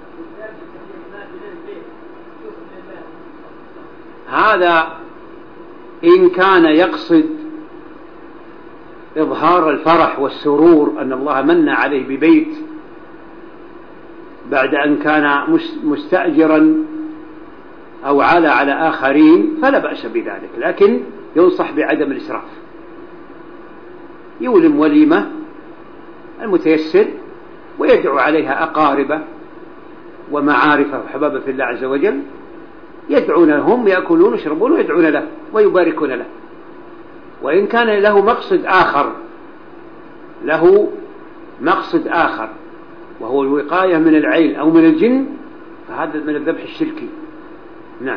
هذا إن كان يقصد إظهار الفرح والسرور أن الله من عليه ببيت بعد أن كان مستأجرا أو على آخرين فلا بأس بذلك، لكن ينصح بعدم الإسراف. يولم وليمة المتيسر ويدعو عليها أقاربه ومعارفه وحبابه في الله عز وجل، يدعون لهم، يأكلون ويشربون ويدعون له ويباركون له. وإن كان له مقصد آخر وهو الوقاية من العين أو من الجن فهذا من الذبح الشركي. نعم.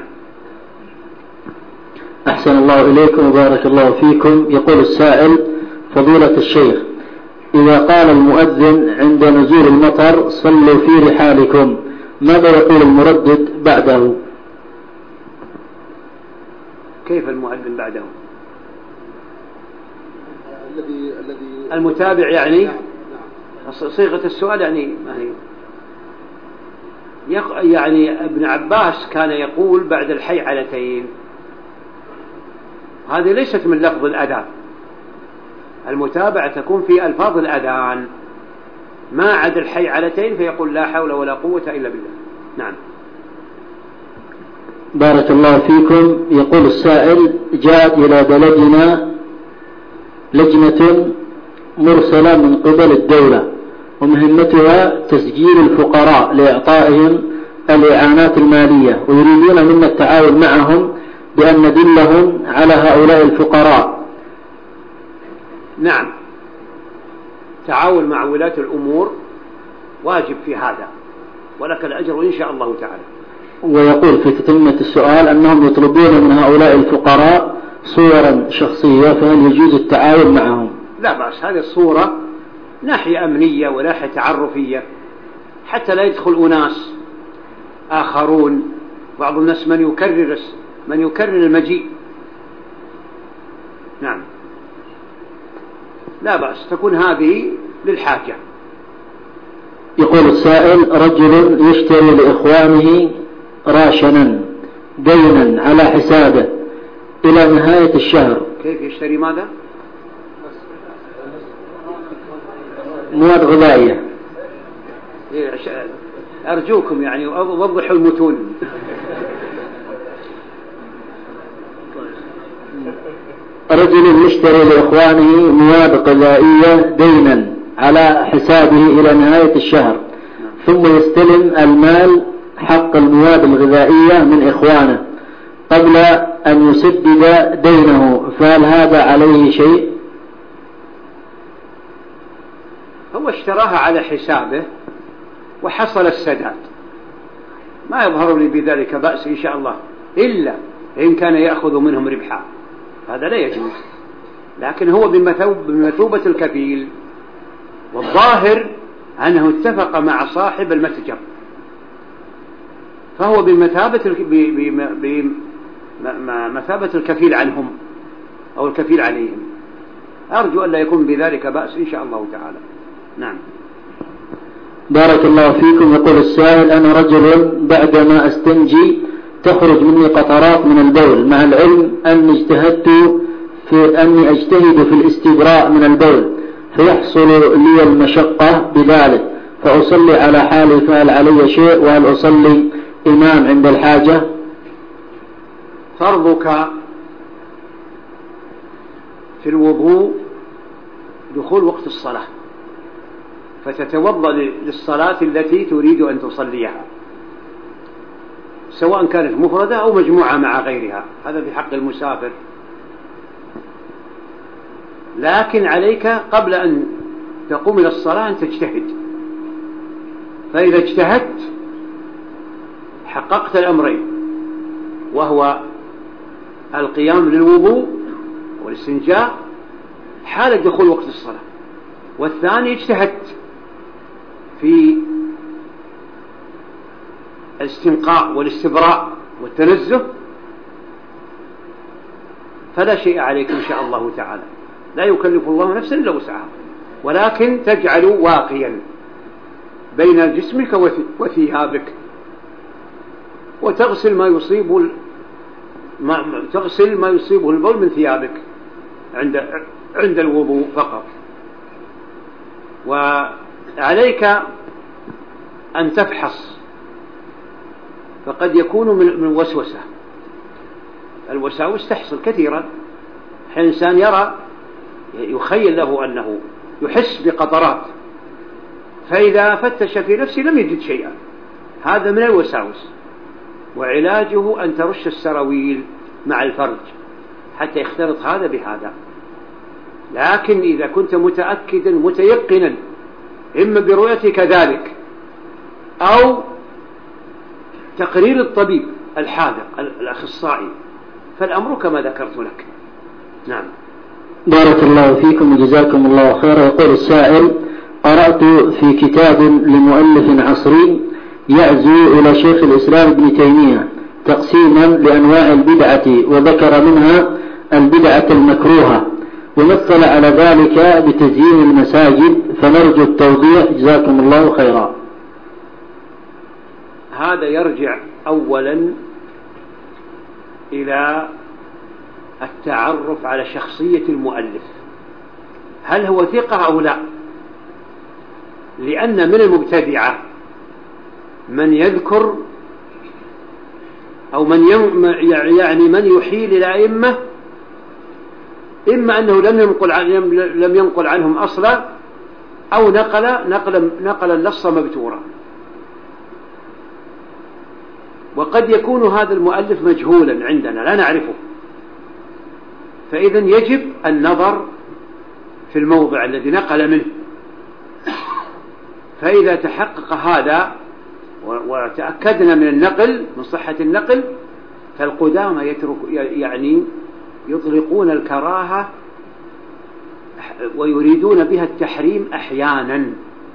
أحسن الله إليكم وبارك الله فيكم. يقول السائل: فضيلة الشيخ، إذا قال المؤذن عند نزول المطر صلوا في رحالكم ماذا يقول المردد بعده؟ كيف المؤذن بعده؟ الذي المتابع يعني؟ نعم. صيغة السؤال يعني ما هي؟ يعني ابن عباس كان يقول بعد الحيعلتين، هذه ليست من لفظ الأذان. المتابعة تكون في ألفاظ الأذان، ما عدا الحيعلتين فيقول لا حول ولا قوة إلا بالله. نعم. بارك الله فيكم. يقول السائل: جاءت إلى بلدنا لجنة مرسلة من قبل الدولة، ومهمتها تسجيل الفقراء لإعطائهم الإعانات المالية، ويريدون منا التعاون معهم بأن ندلهم على هؤلاء الفقراء. نعم، تعاون مع ولاة الأمور واجب في هذا، ولك الأجر إن شاء الله تعالى. ويقول في تتمة السؤال أنهم يطلبون من هؤلاء الفقراء صورا شخصية، فهل يجوز التعاون معهم؟ لا بأس، هذه الصورة ناحية أمنية وناحية تعرفية، حتى لا يدخل أناس آخرون. بعض الناس من يكرر المجيء. نعم، لا بأس، تكون هذه للحاجة. يقول السائل: رجل يشتري لإخوانه راشنا دينا على حسابه إلى نهاية الشهر. كيف يشتري ماذا؟ مواد غذائية. أرجوكم يعني وضحوا المتون. رجل يشتري لإخوانه مواد غذائية دينا على حسابه إلى نهاية الشهر، ثم يستلم المال حق المواد الغذائية من إخوانه قبل أن يسدد دينه، فهل هذا عليه شيء؟ هو اشتراها على حسابه وحصل السداد، ما يظهر لي بذلك بأس إن شاء الله، إلا إن كان يأخذ منهم ربحا، هذا لا يجوز. لكن هو بمثوبة الكفيل، والظاهر أنه اتفق مع صاحب المتجر، فهو بمثابة الكفيل عنهم أو الكفيل عليهم. أرجو أن لا يكون بذلك بأس إن شاء الله تعالى. نعم. بارك الله فيكم. يقول السائل: أنا رجل بعدما أستنجي تخرج مني قطرات من البول، مع العلم أني أجتهد في الاستبراء من البول، فيحصل لي المشقة بذلك، فأصلي على حالي، فهل علي شيء؟ وهل أصلي إمام عند الحاجة؟ فرضك في الوضوء دخول وقت الصلاة، فتتوضأ للصلاة التي تريد أن تصليها، سواء كانت مفردة أو مجموعة مع غيرها، هذا في حق المسافر. لكن عليك قبل أن تقوم إلى الصلاة أن تجتهد، فإذا اجتهدت حققت الأمرين، وهو القيام للوضوء والاستنجاء حال دخول وقت الصلاة، والثاني اجتهدت في الاستنقاء والاستبراء والتنزه، فلا شيء عليك إن شاء الله تعالى. لا يكلف الله نفسا إلا وسعها، ولكن تجعل واقيا بين جسمك وثيابك، وتغسل ما يصيبه البول من ثيابك عند الوضوء فقط. وعليك أن تفحص، فقد يكون من وسوسة. الوساوس تحصل كثيرا، إنسان يخيل له أنه يحس بقطرات، فإذا فتش في نفسه لم يجد شيئا، هذا من الوساوس. وعلاجه أن ترش السراويل مع الفرج حتى يختلط هذا بهذا. لكن إذا كنت متأكدا متيقنا إما برؤيتك ذلك أو تقرير الطبيب الحاذق الأخصائي، فالأمر كما ذكرت لك. نعم. بارك الله فيكم وجزاكم الله خيرا. يقول السائل: قرأت في كتاب لمؤلف عصري يعزو إلى شيخ الإسلام ابن تيمية تقسيما لأنواع البدعة، وذكر منها البدعة المكروهة، ومثل على ذلك بتزيين المساجد، فنرجو التوضيح جزاكم الله خيرا. هذا يرجع أولا إلى التعرف على شخصية المؤلف، هل هو ثقة أو لا؟ لأن من المبتدعة من يذكر أو من يحيل إلى أئمة، إما أنه لم ينقل عنهم أصلا، أو نقل النص مبتورا. وقد يكون هذا المؤلف مجهولا عندنا لا نعرفه، فإذن يجب النظر في الموضع الذي نقل منه. فإذا تحقق هذا وتأكدنا من النقل، من صحة النقل، فالقدامى يطلقون الكراهة ويريدون بها التحريم أحيانا،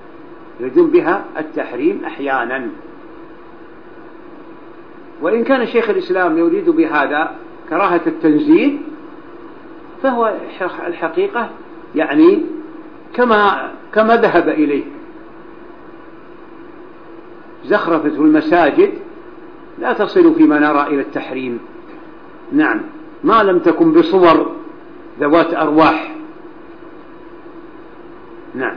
وإن كان شيخ الإسلام يريد بهذا كراهة التنزيه، فهو الحقيقة كما ذهب إليه. زخرفة المساجد لا تصل فيما نرى إلى التحريم، نعم، ما لم تكن بصور ذوات أرواح. نعم.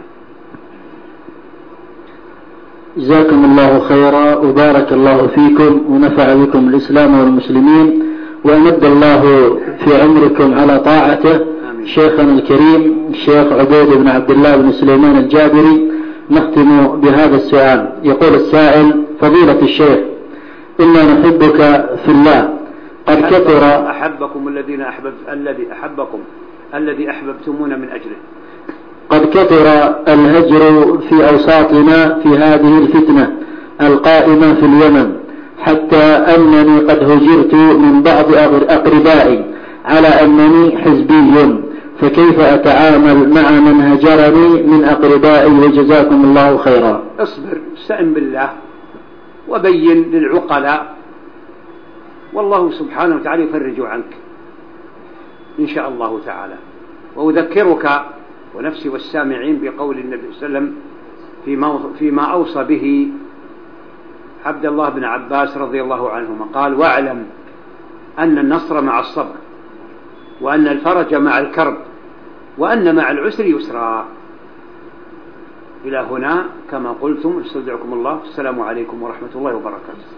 جزاكم الله خيرا وبارك الله فيكم ونفع بكم الإسلام والمسلمين، وأمد الله في عمركم على طاعته. آمين. شيخنا الكريم الشيخ عبيد بن عبد الله بن سليمان الجابري. نختم بهذا السؤال. يقول السائل: فضيلة الشيخ، إنا نحبك في الله، قد كثر أحبكم الذي أحببتمون من أجله. قد كثر الهجر في أوساطنا في هذه الفتنة القائمة في اليمن، حتى أنني قد هجرت من بعض أقربائي على أنني حزبي، فكيف أتعامل مع من هجرني من أقربائي؟ وجزاكم الله خيرا. اصبر، استعن بالله، وبين للعقلاء، والله سبحانه وتعالى يفرج عنك إن شاء الله تعالى. وأذكرك ونفسي والسامعين بقول النبي صلى الله عليه وسلم فيما أوصى به عبد الله بن عباس رضي الله عنهما، قال: واعلم أن النصر مع الصبر، وأن الفرج مع الكرب، وأن مع العسر يسرا. إلى هنا كما قلتم، استودعكم الله، السلام عليكم ورحمة الله وبركاته.